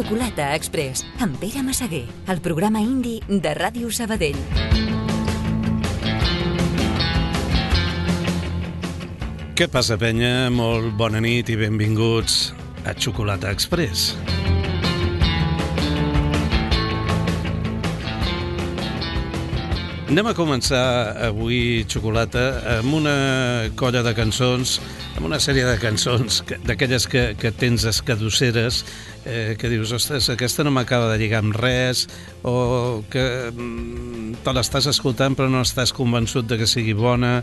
Xocolata Express, amb Pere Massaguer, el programa indi de Ràdio Sabadell. Què passa, penya? Molt bona nit i benvinguts a Xocolata Express. Anem a començar avui, Xocolata, amb una colla de cançons, amb una sèrie de cançons d'aquelles que tens escadusseres, que dius, ostres, aquesta no m'acaba de lligar amb res, o que te l'estàs escoltant però no estàs convençut de que sigui bona.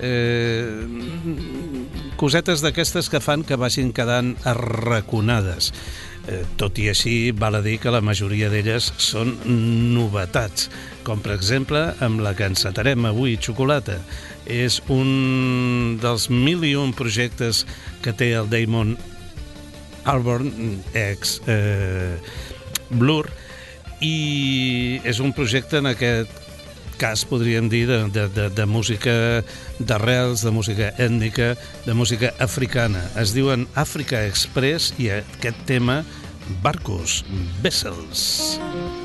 Cosetes d'aquestes que fan que vagin quedant arraconades. Tot i així, val a dir que la majoria d'elles són novetats, com per exemple amb la que encetarem avui, Xocolata. És un dels 1001 projectes que té el Damon Albarn, ex Blur, i és un projecte en aquest cas, podríem dir, de música d'arrels, de música ètnica, de música africana. Es diuen Africa Express i aquest tema, Barcos, Vessels.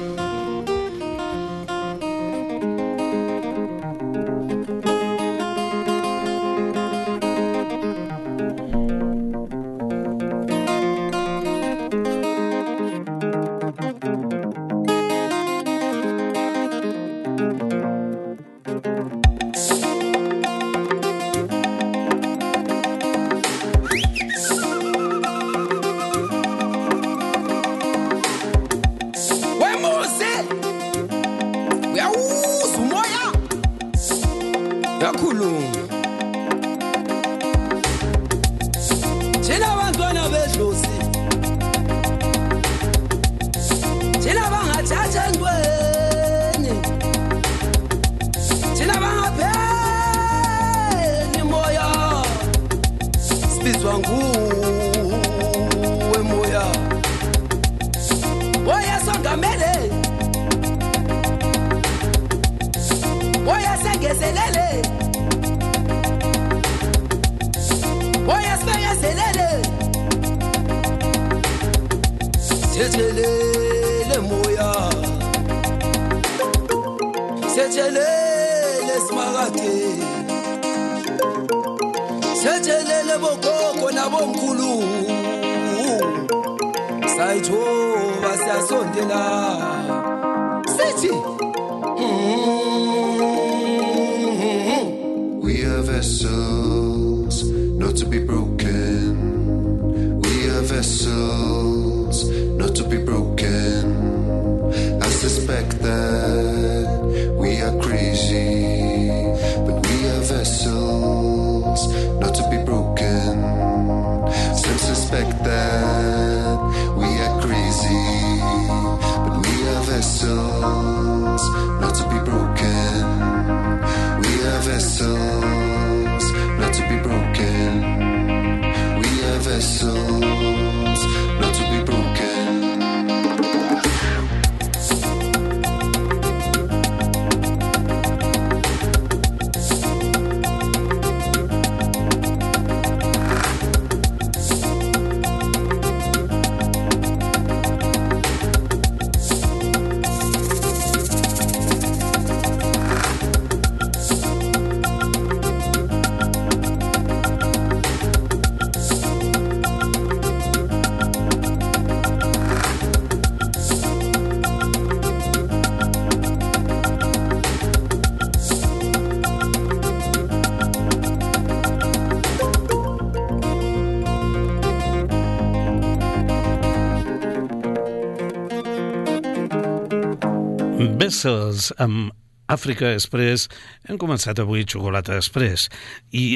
Vessels amb Africa Express. Hem començat avui Xocolata Express i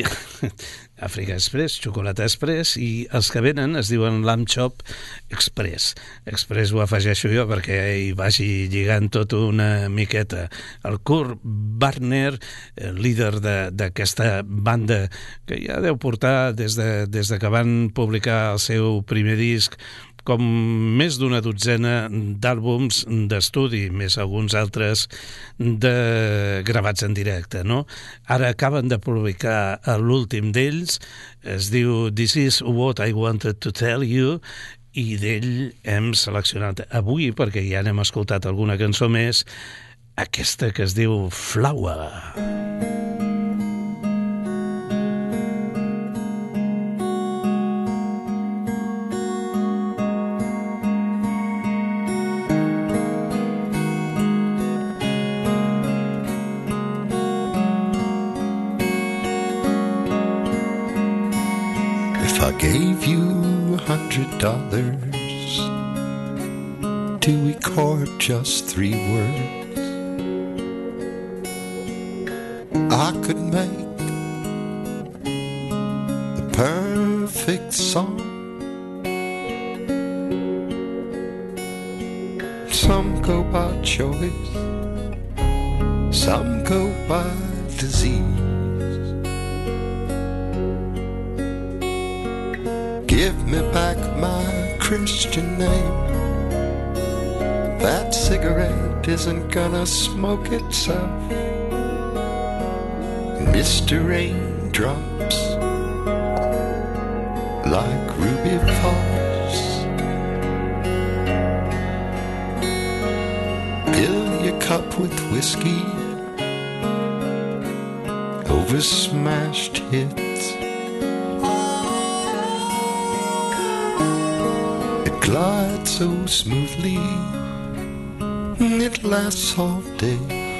Africa Express, Xocolata Express, i els que venen es diuen Lamb Chop Express. Express ho afegeixo jo perquè hi vagi lligant tot una miqueta. El Kurt Warner, líder d'aquesta banda, que ja deu portar des de que van publicar el seu primer disc com més d'una dotzena d'àlbums d'estudi, més alguns altres gravats en directe, no? Ara acaben de publicar l'últim d'ells, es diu This is what I wanted to tell you, i d'ell hem seleccionat avui, perquè ja n'hem escoltat alguna cançó més, aquesta que es diu Flower. If I gave you $100 to record just 3 words, I could make the perfect song. Some go by choice, some go by disease. Give me back my Christian name. That cigarette isn't gonna smoke itself. Mr. Raindrops, like Ruby Falls, fill your cup with whiskey over smashed hits. It glides so smoothly, it lasts all day.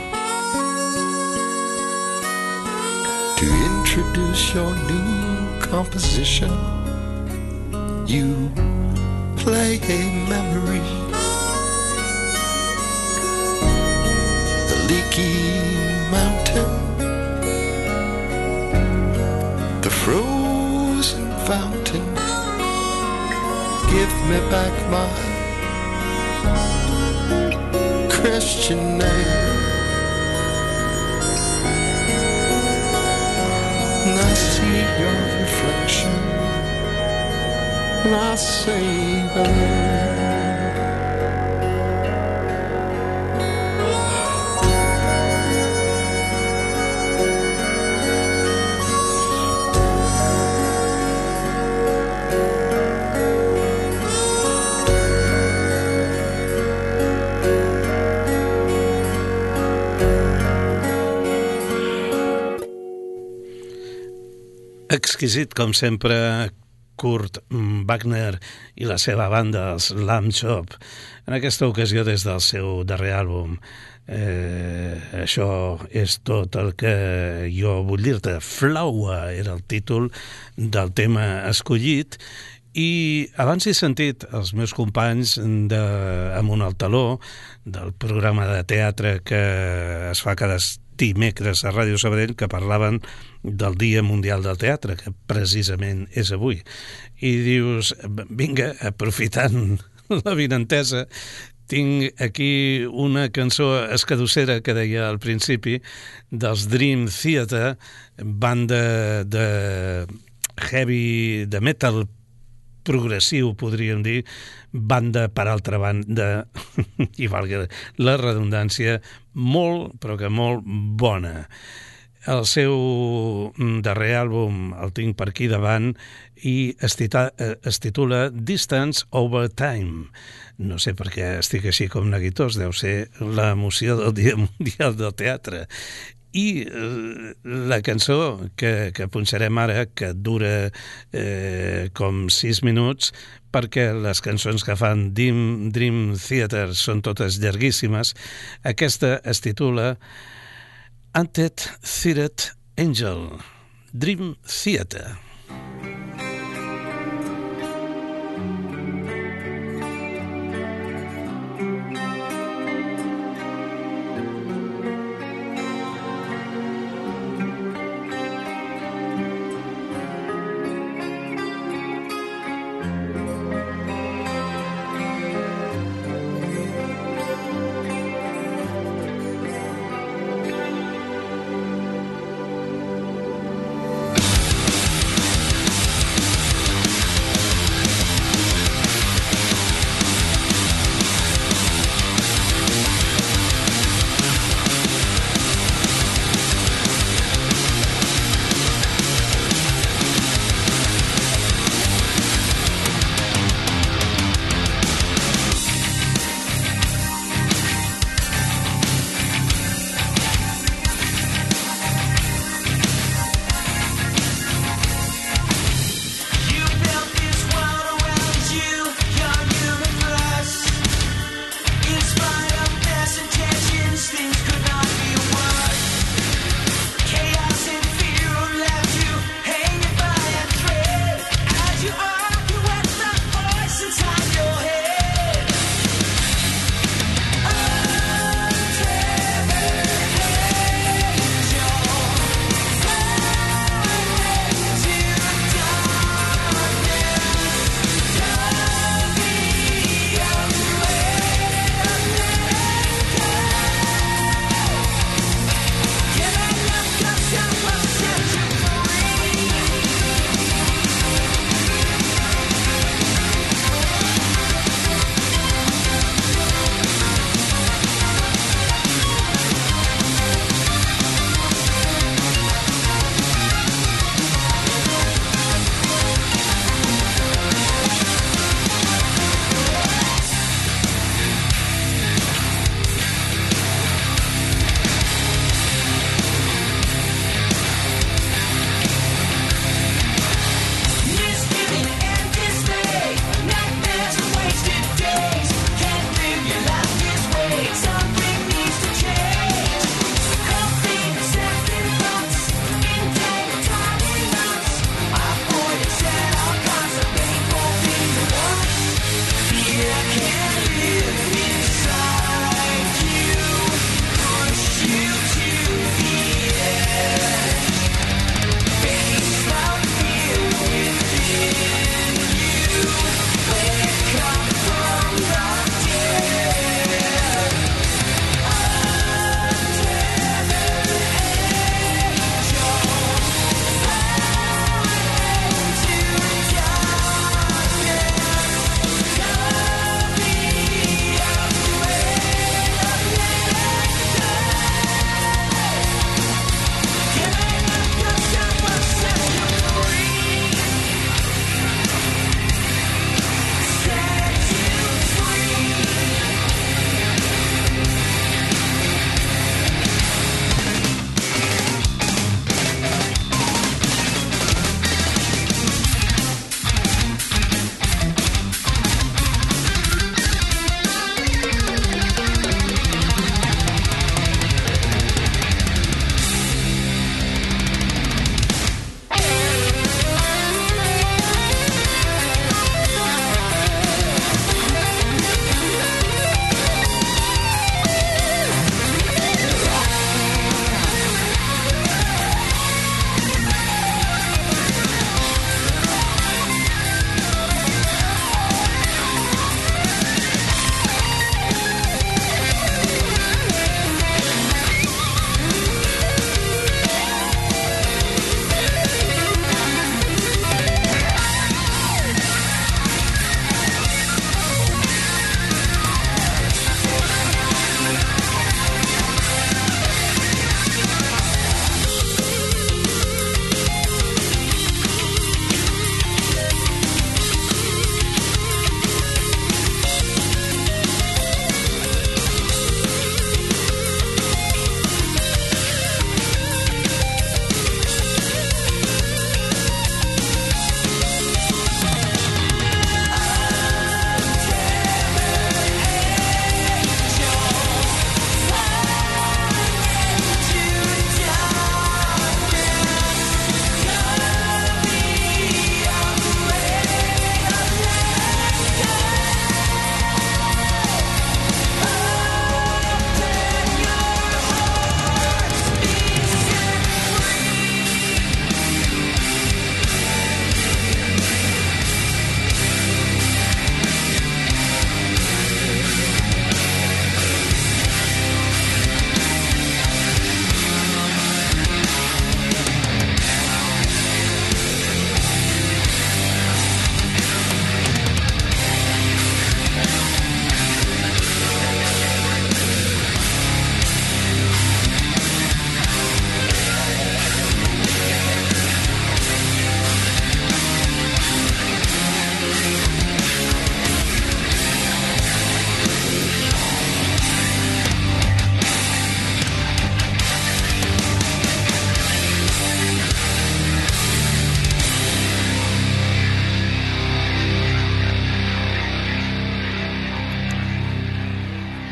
To introduce your new composition, you play a memory. The leaky mountain, the frozen fountain. Give me back my Christian name. And I see your reflection, and I say hello. Exquisit, com sempre, Kurt Wagner i la seva banda, els Lamb Chop, en aquesta ocasió des del seu darrer àlbum. Això és tot el que jo vull dir-te. Flower era el títol del tema escollit, i abans he sentit els meus companys d'Amunt al Taló, del programa de teatre que es fa cada dimecres a Ràdio Sabadell, que parlaven del Dia Mundial del Teatre, que precisament és avui. I dius, vinga, aprofitant l'avinentesa, tinc aquí una cançó escadossera que deia al principi, dels Dream Theater, banda de heavy, de metal progressiu, podríem dir, banda, per altra banda, i valga la redundància, molt, però que molt bona. El seu darrer àlbum el tinc per aquí davant i es titula Distance Over Time. No sé per què estic així com neguitós, deu ser l'emoció del Dia Mundial del Teatre. I la cançó que punxarem ara, que dura com 6 minuts, perquè les cançons que fan Dream Theater són totes llarguíssimes, aquesta es titula Untethered Angel, Dream Theater.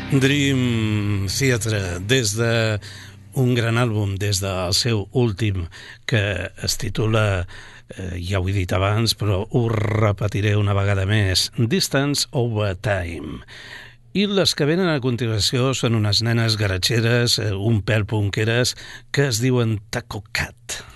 Dream Theatre, des de un gran àlbum, des del seu últim, que es titula, ja ho he dit abans, però ho repetiré una vegada més, Distance Over Time. I les que venen a continuació són unes nenes garatxeres, un pèl punqueres, que es diuen Taco Cat.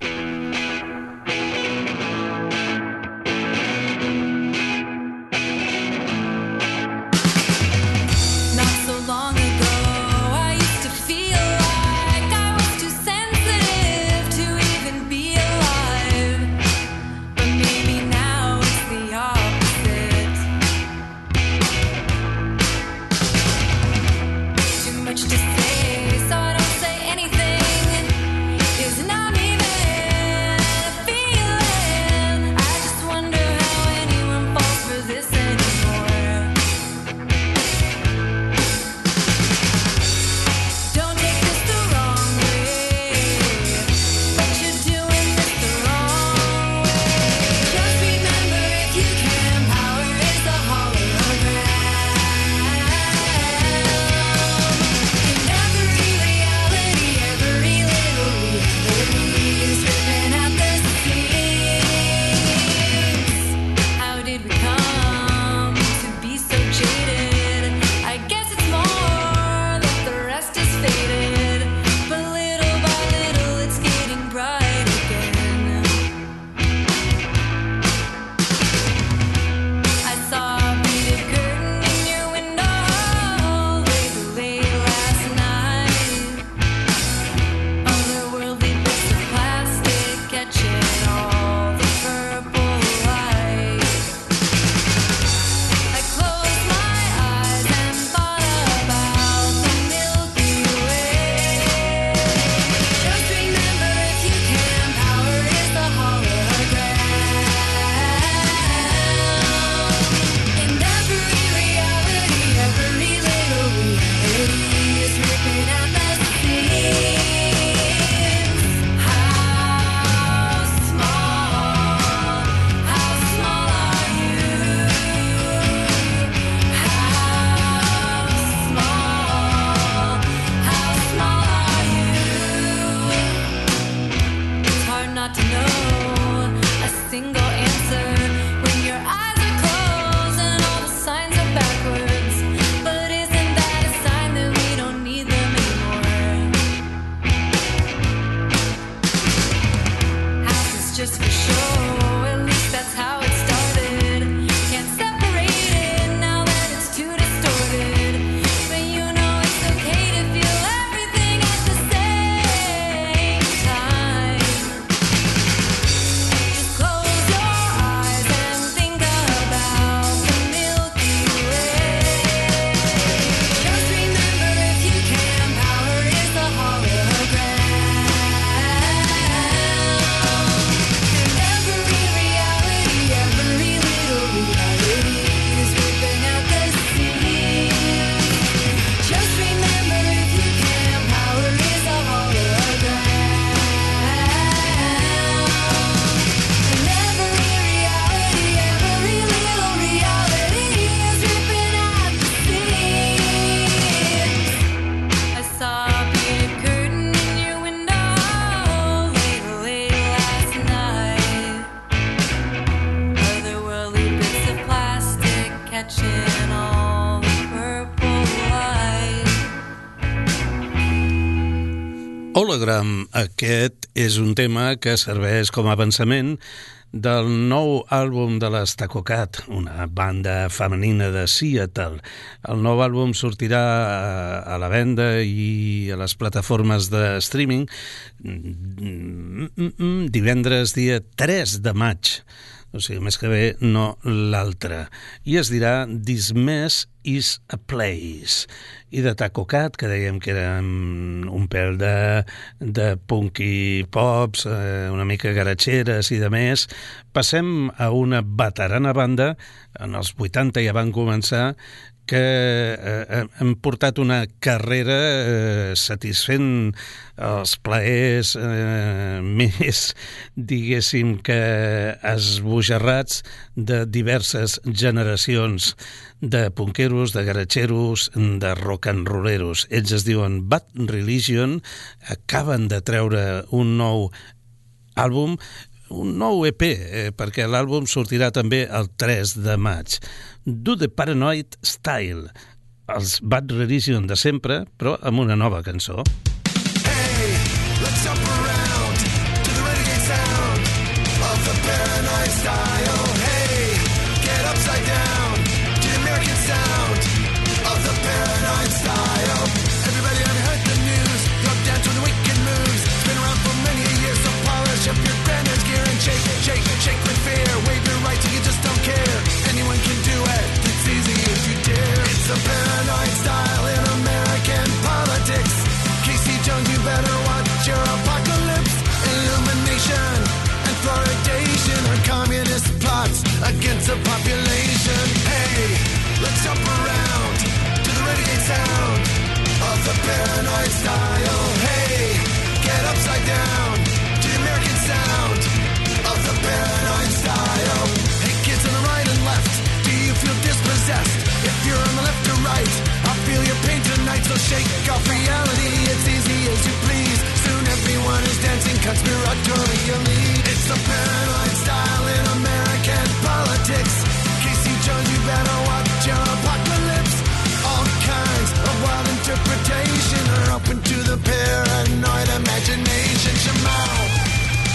Hologram, aquest és un tema que serveix com a avançament del nou àlbum de les Taco Cat, una banda femenina de Seattle. El nou àlbum sortirà a la venda i a les plataformes de streaming divendres dia 3 de maig. O sigui, més que bé, no l'altre. I es dirà This Mess is a Place. I de Taco Cat, que dèiem que era un pèl de punky pops, una mica garatxeres i de més, passem a una veterana banda, en els 80 ja van començar, que han portat una carrera satisfent els plaers més, diguéssim, que esbojarrats de diverses generacions de punqueros, de garatxeros, de rock and rolleros. Ells es diuen Bad Religion, acaben de treure un nou àlbum, un nou EP, perquè l'àlbum sortirà també el 3 de maig. Do the Paranoid Style, els Bad Religion de sempre, però amb una nova cançó. Hey, let's jump around to the renegade sound of the paranoid style. Hey, get upside down to the American sound of the paranoid style. Everybody ever heard the news? Drop down to the wicked moves. It's been around for many years, so polish up your granddad's gear and shake, shake, shake with fear. Wave your right till you just don't care. Anyone can do it. It's easy if you dare. It's the paranoid style in American politics. Casey Jones, you better watch your apocalypse. Illumination and fluoridation are communist plots against the population. Hey, let's jump around to the renegade sound of the paranoid style. Hey, get upside down to the American sound of the paranoid style. Hey, kids on the right and left, do you feel dispossessed? If you're on the left or right, I'll feel your pain tonight, so shake off reality. It's easy as you please. Soon everyone is dancing conspiratorially. It's the paranoid style in American politics. Casey Jones, you better watch your apocalypse. All kinds of wild interpretation are open to the paranoid imagination. Shemao.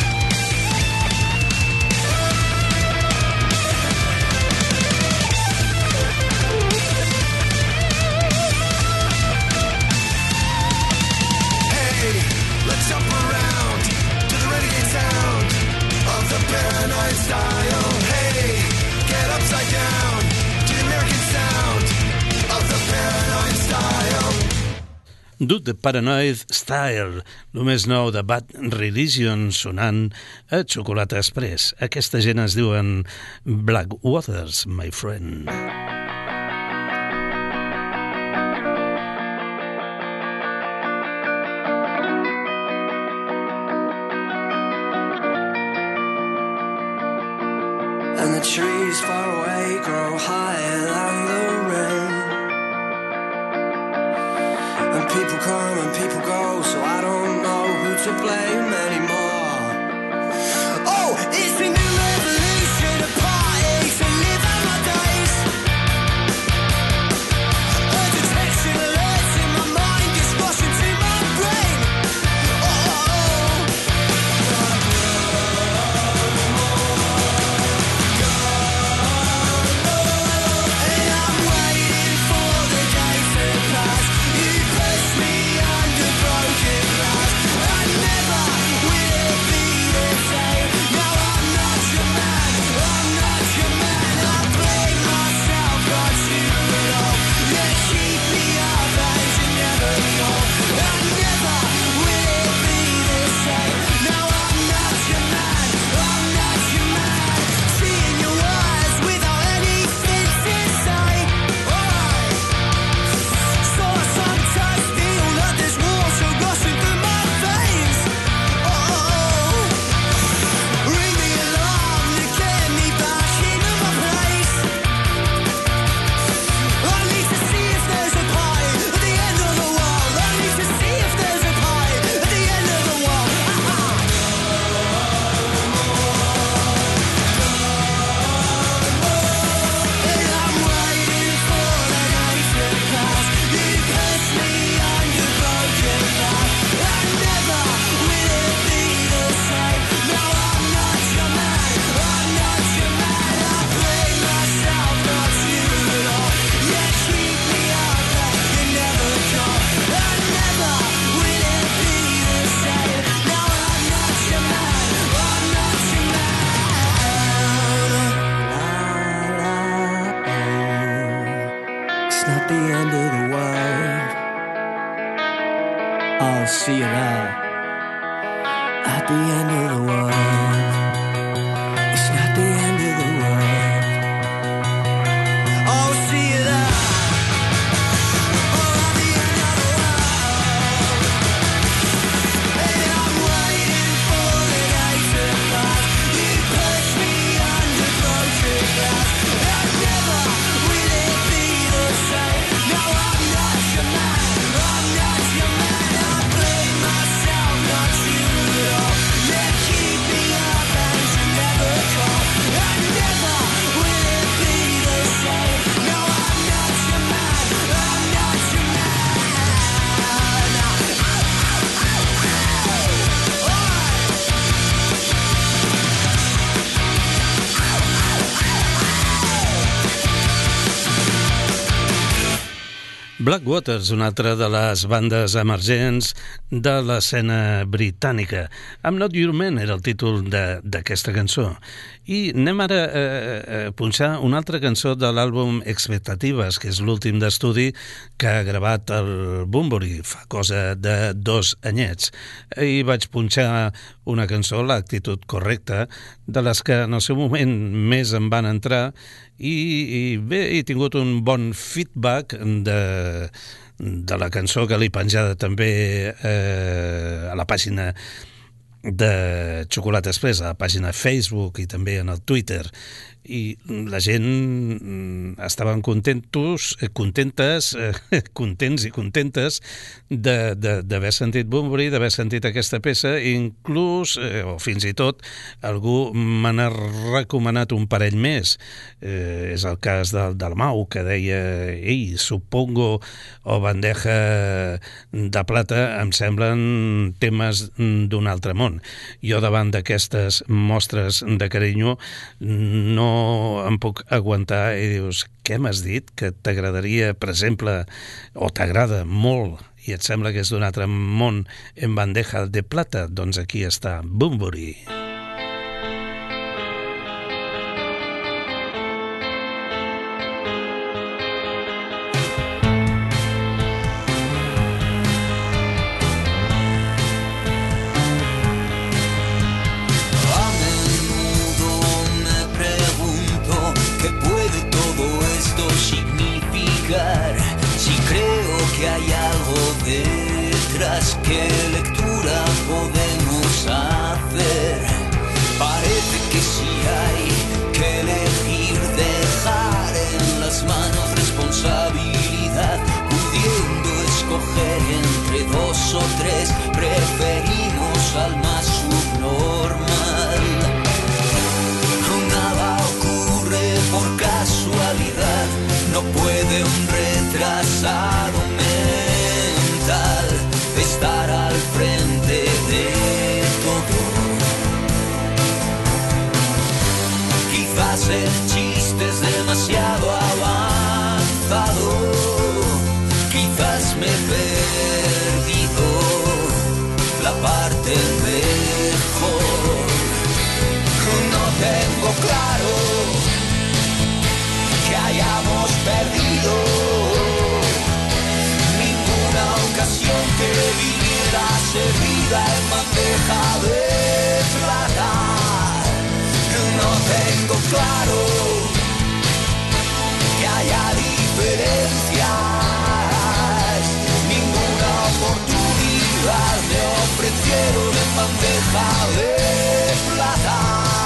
Jump around to the renegade sound of the paranoid style. Hey, get upside down to the American sound of the paranoid style. Do the Paranoid Style, el més nou de Bad Religion sonant a Xocolata Express. Aquesta gent es diuen Black Waters, my friend. And the trees far away grow higher than the rain. And people come and people go, so I don't know who to blame anymore. Oh, it's the new revolution, a party to live out my days. A detection alerts in my mind, it's rushing to my brain. See you there at the end of the world. It's not the end of the world. Oh, see you there. Blackwaters, una altra de les bandes emergents de l'escena britànica. I'm Not Your Man era el títol d'aquesta cançó. I anem ara a punxar una altra cançó de l'àlbum Expectatives, que és l'últim d'estudi que ha gravat el Bunbury fa cosa de 2 anyets. I vaig punxar una cançó, L'actitud correcta, de les que en el seu moment més em van entrar, i bé, he tingut un bon feedback de la cançó que l'he penjada també a la pàgina de Xocolata Express, a la pàgina Facebook i també en el Twitter, i la gent estaven contents i contentes d'haver sentit Bunbury, d'haver sentit aquesta peça, i inclús, o fins i tot, algú me n'ha recomanat un parell més. És el cas del Mau, que deia: ei, Supongo o Bandeja de Plata em semblen temes d'un altre món. Jo, davant d'aquestes mostres de carinyo, no em puc aguantar, i dius: què m'has dit? Que t'agradaria, per exemple, o t'agrada molt, i et sembla que és d'un altre món, en Bandeja de Plata? Doncs aquí està Bunbury. ¿Qué lectura podemos hacer? Parece que sí hay que elegir, dejar en las manos responsabilidad, pudiendo escoger entre 2 o 3, preferimos al más subnormal. Nada ocurre por casualidad, no puede un retrasado mental estar al frente de todo. Quizás el chiste es demasiado avanzado, quizás me he perdido la parte mejor. No tengo claro que hayamos perdido ocasión que viniera servida en bandeja de plata. No tengo claro que haya diferencias, ninguna oportunidad me ofrecieron en bandeja de plata.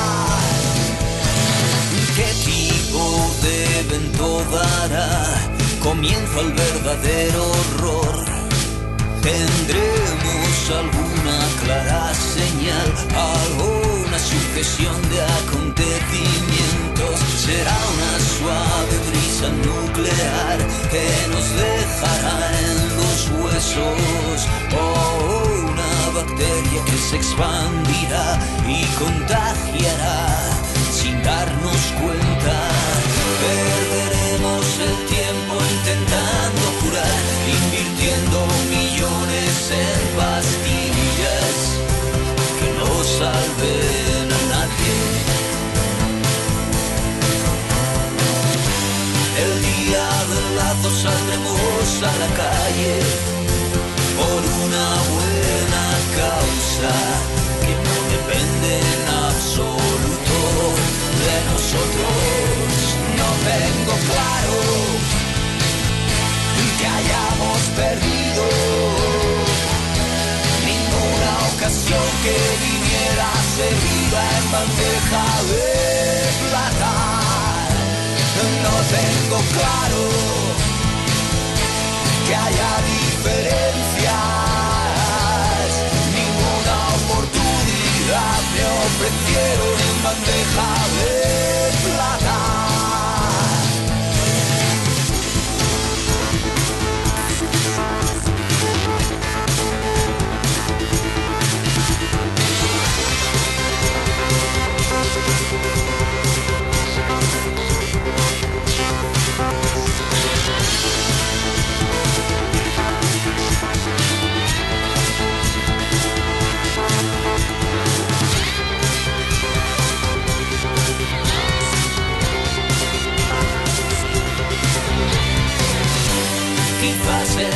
¿Qué tipo de evento dará comienzo al verdadero horror? ¿Tendremos alguna clara señal, alguna sucesión de acontecimientos? ¿Será una suave brisa nuclear que nos dejará en los huesos? ¿O una bacteria que se expandirá y contagiará sin darnos cuenta? Perderemos el tiempo intentando curar, invirtiendo millones en pastillas que no salven a nadie. El día del lazo saldremos a la calle por una buena causa que no depende en absoluto de nosotros. No tengo claro que hayamos perdido ninguna ocasión que viniera servida en bandeja de plata. No tengo claro que haya diferencias, ninguna oportunidad me ofrecieron en bandeja de plata.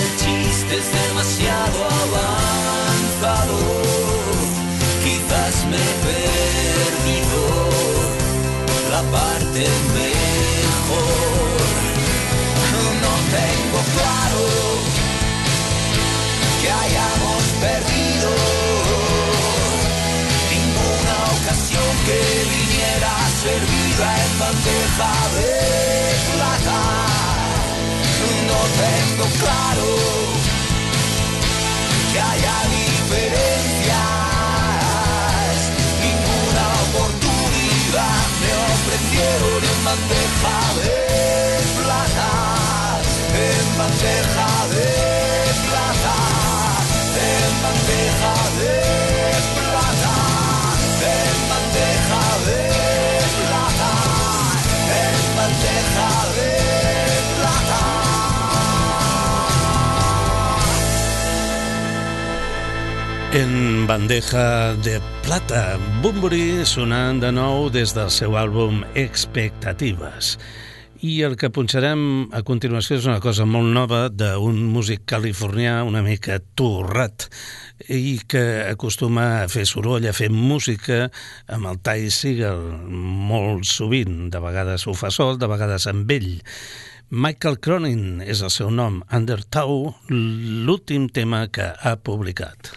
el chiste es demasiado avanzado. Quizás me he perdido la parte mejor. No tengo claro que hayamos perdido ninguna ocasión que viniera servida en bandeja de plata. No tengo claro que haya diferencias, ninguna oportunidad me ofrecieron en bandeja de plata, en bandeja de plata, en bandeja de plata, en bandeja de plata, en bandeja de plata. En bandeja de plata, Bunbury sonant de nou des del seu àlbum Expectatives. I el que punxarem a continuació és una cosa molt nova d'un músic californià una mica torrat i que acostuma a fer soroll, a fer música amb el Ty Segall molt sovint. De vegades ho fa sol, de vegades amb ell. Michael Cronin és el seu nom. Undertow, l'últim tema que ha publicat.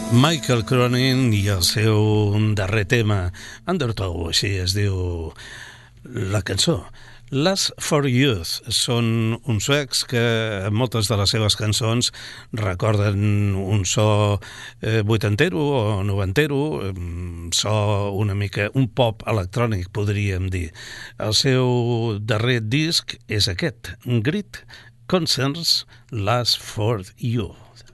Michael Cronin i el seu darrer tema, Undertow, així es diu la cançó. Last for Youth són uns suecs que en moltes de les seves cançons recorden un so vuitantero o noventero, so una mica un pop electrònic, podríem dir. El seu darrer disc és aquest, Great Concerts, Last for You.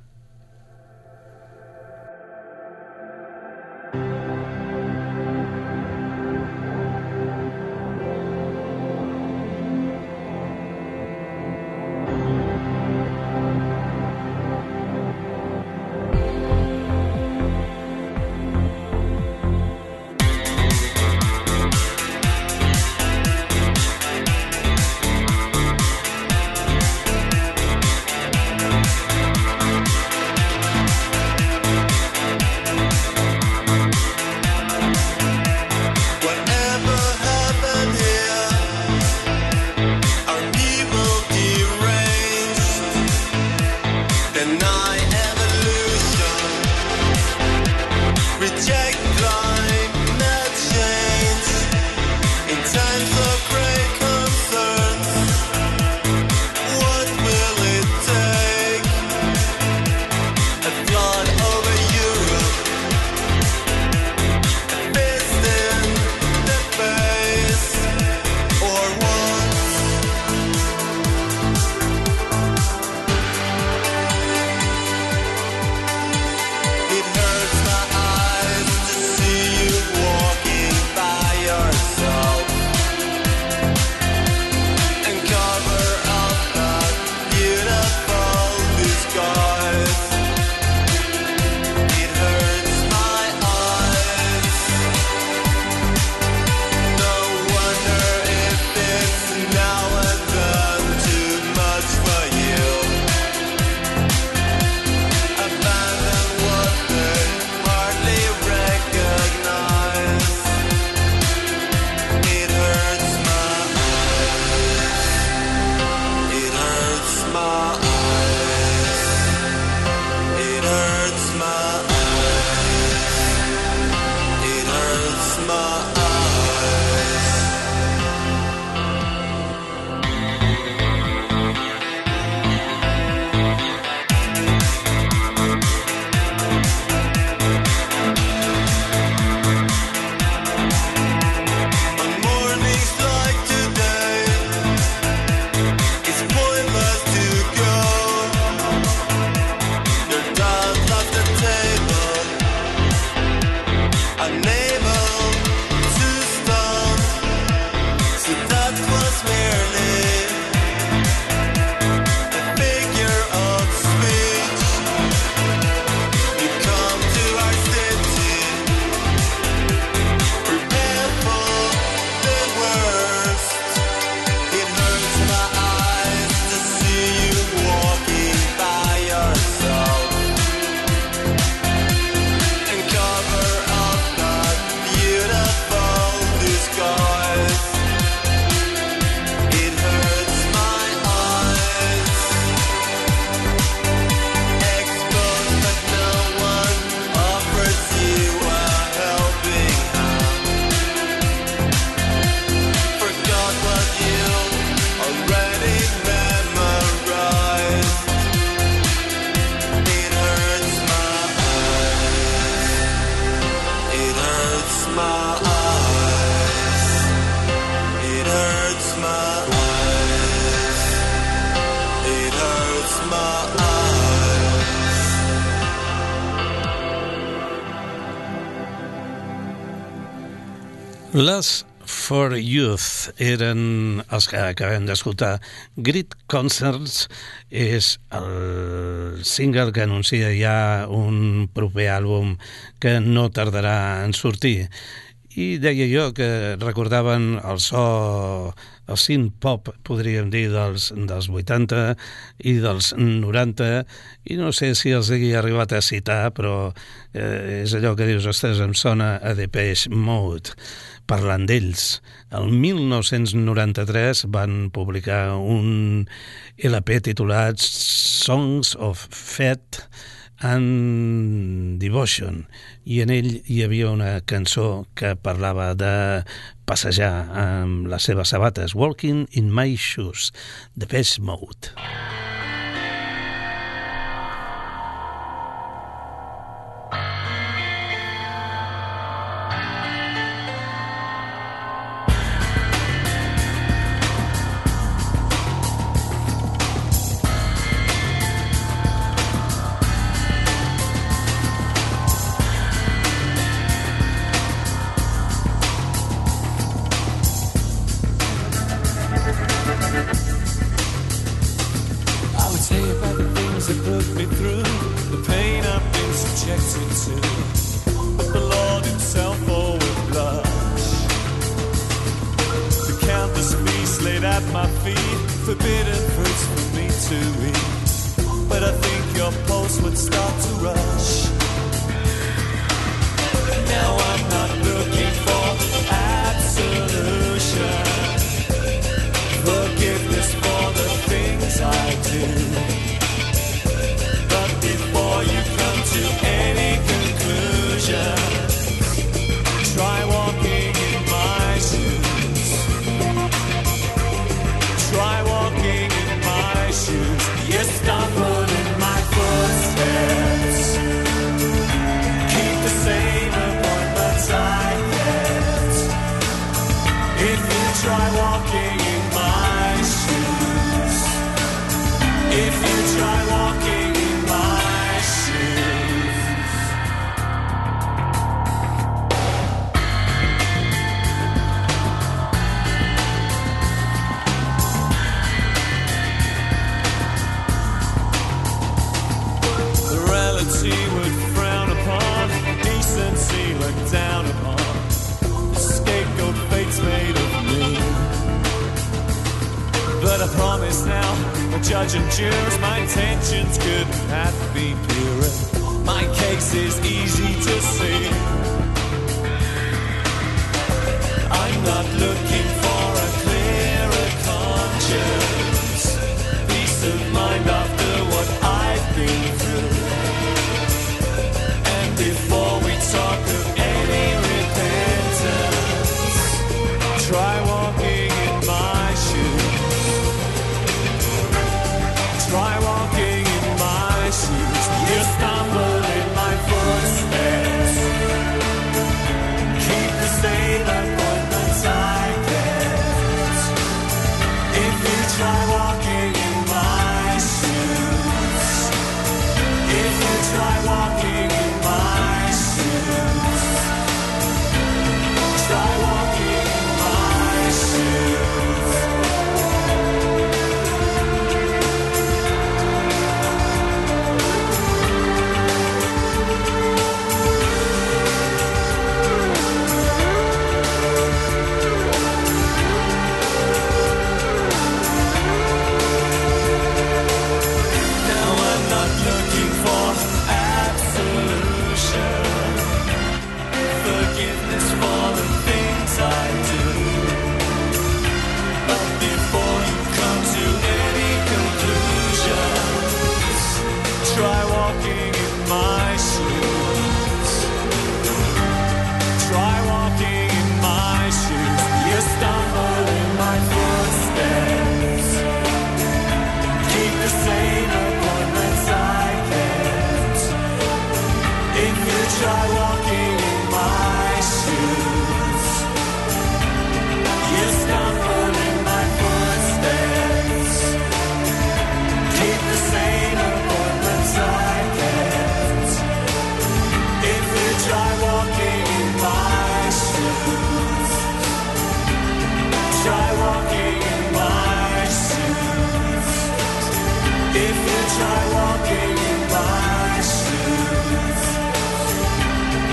Last for Youth eren els que acabem d'escoltar. Great Concerts és el single que anuncia ja un proper àlbum que no tardarà en sortir. I deia jo que recordaven el so, el synth-pop, podríem dir, dels 80 i dels 90, i no sé si els he arribat a citar, però és allò que dius, ostres, em sona a Depeche Mode. Parlant d'ells, el 1993 van publicar un LP titulat Songs of Fate, and Devotion, i en ell hi havia una cançó que parlava de passejar amb les seves sabates, Walking in My Shoes, Depeche Mode. Judge and jurors, my intentions couldn't have been purer. My case is easy to see. I'm not looking for a clearer conscience, peace of mind after what I've been through. And before we talk of any repentance, try walking in my shoes. Try walking in my shoes. You stumble in my footsteps. Keep the same appointments I kept. If you try walking in my shoes, if you try walking in my shoes, try walking in my shoes. Try walking in my shoes.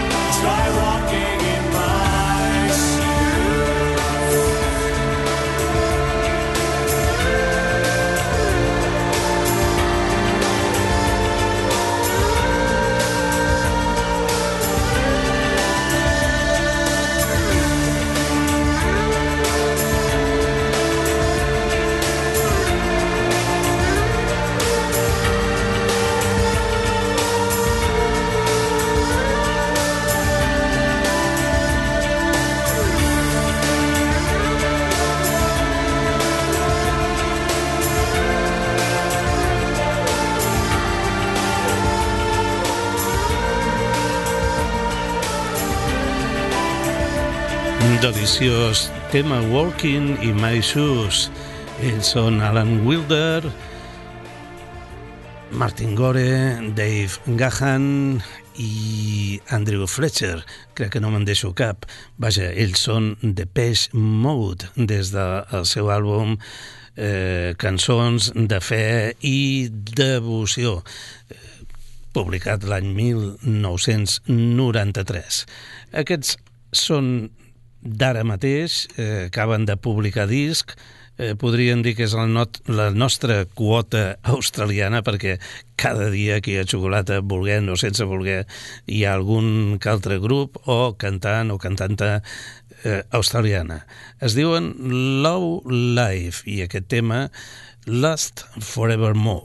deliciós tema Walking in My Shoes. Ells són Alan Wilder, Martin Gore, Dave Gahan i Andrew Fletcher. Crec que no me'n deixo cap. Vaja, ells són Depeche Mode, des del seu àlbum Cançons de fe i devoció, publicat l'any 1993. Aquests són d'ara mateix, acaben de publicar disc, podríem dir que és la nostra quota australiana, perquè cada dia aquí a Xocolata, volent o sense voler, hi ha algun que altre grup o cantant o cantanta australiana. Es diuen Low Life i aquest tema Lost Forevermore.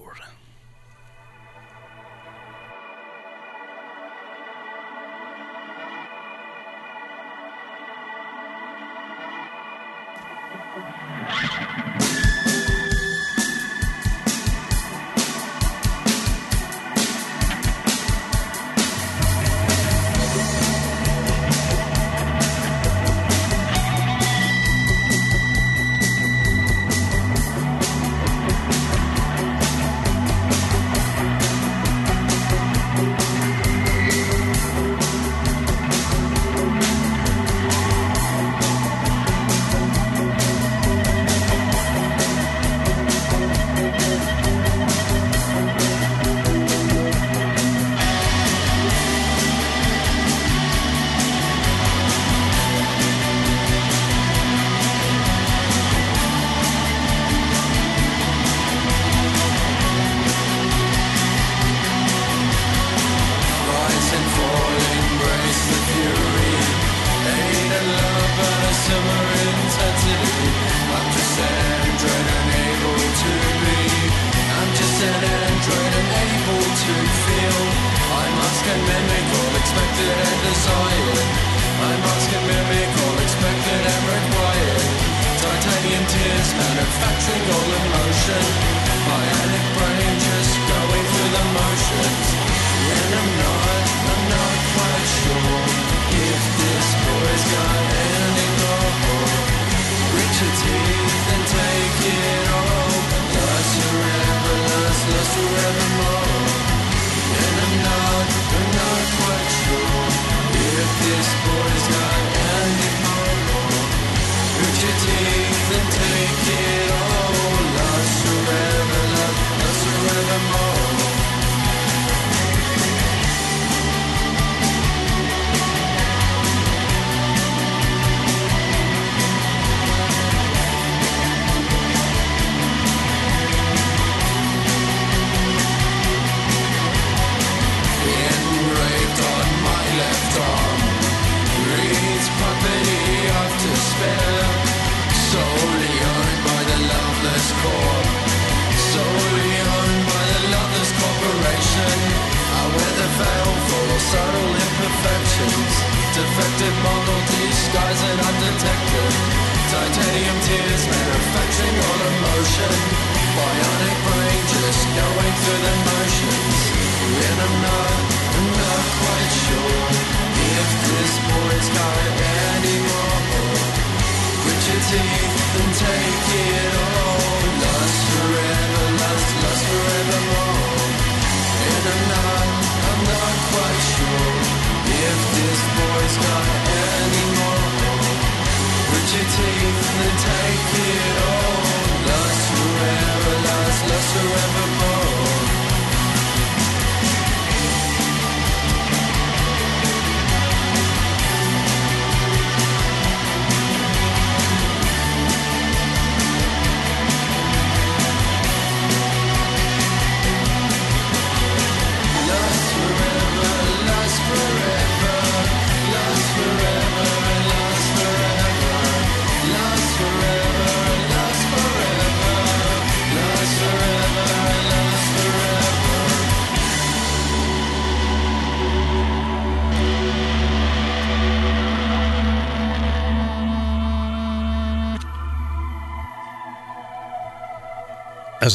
Es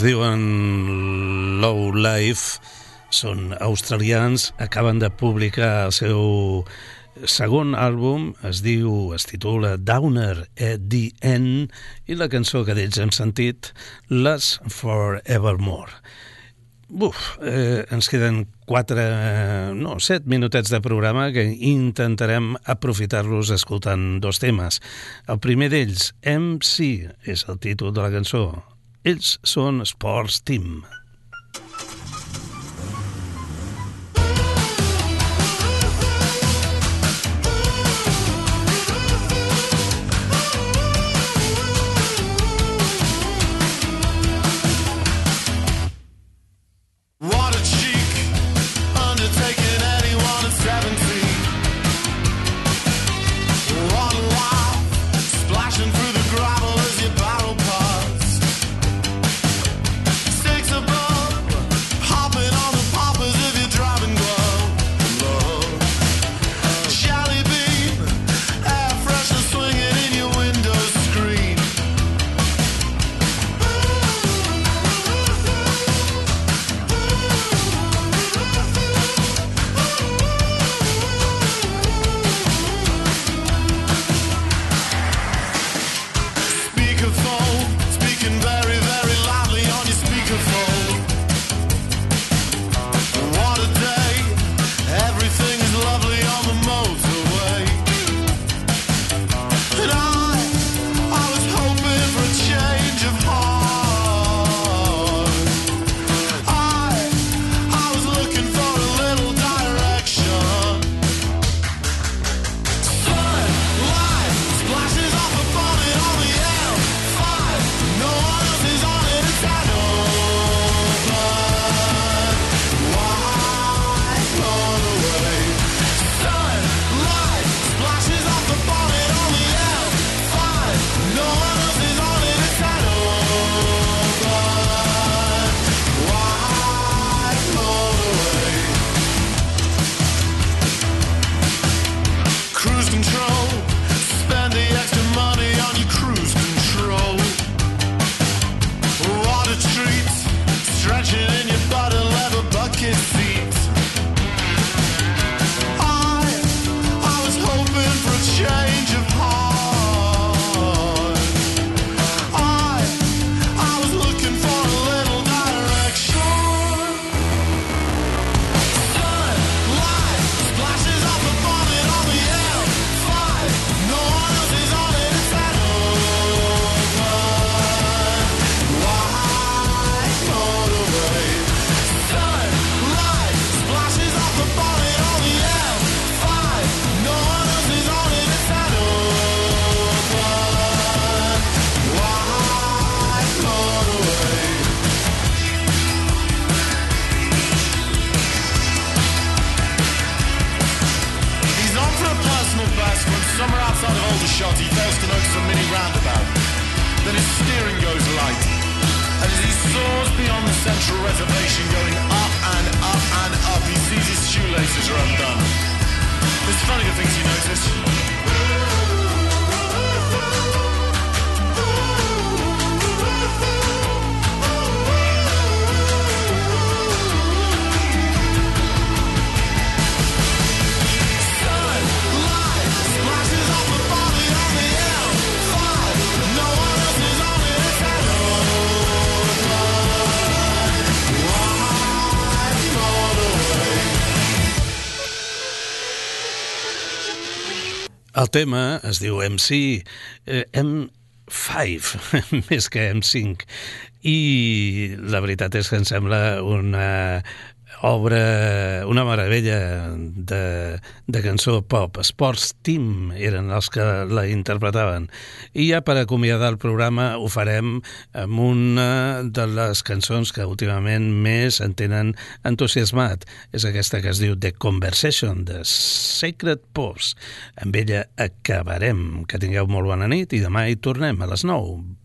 diuen Low Life, són australians, acaben de publicar el seu segon àlbum es titula Downer at the End i la cançó que d'ells hem sentit, Last Forevermore. Ens queden 7 minutets de programa que intentarem aprofitar-los escoltant 2 temes. El primer d'ells, MC, és el títol de la cançó. Ells són Sports Team. What a cheek, undertaking anyone at 17. What a laugh, splashing through the gravel as your barrel past. Stakes above, hopping on the poppers of your driving glove. Love, Jelly beam, air freshener swinging in your window screen. Speakerphone, speaking very, very loudly on your speakerphone. What a day, everything is lovely on the motorway. And I was hoping for a change of heart. I was looking for a little direction. Sunlight splashes off a bonnet on the L5. No one else is on it, it's an open wide motorway. Sunlight splashes off the bonnet on the L5. No one else is on it, it's an open wide motorway. Cruise control, spend the extra money on your cruise control. What a treat, stretching in your butter leather bucket seat. I was hoping for a change of heart. I was looking for a little direction. Sunlight splashes off the bonnet on the L5. No one else is on it, it's an open wide motorway. Sunlight splashes off the bonnet on the L5. No one else is on it, it's an open wide motorway. He's on for a personal best when somewhere outside of Aldershot he fails to notice a mini roundabout. Then his steering goes light. And as he soars beyond the central reservation going up and up and up, he sees his shoelaces are undone. There's funny the things you notice. Sunlight splashes off the bonnet on the L5. No one else is on it, it's an open wide motorway. El tema es diu MC, M5, més que M5, i la veritat és que em sembla una obra, una meravella de cançó pop. Sports Team eren els que la interpretaven. I ja per acomiadar el programa ho farem amb una de les cançons que últimament més en tenen entusiasmat. És aquesta que es diu The Conversation, de Sacred Purse. Amb ella acabarem. Que tingueu molt bona nit i demà hi tornem a les 9.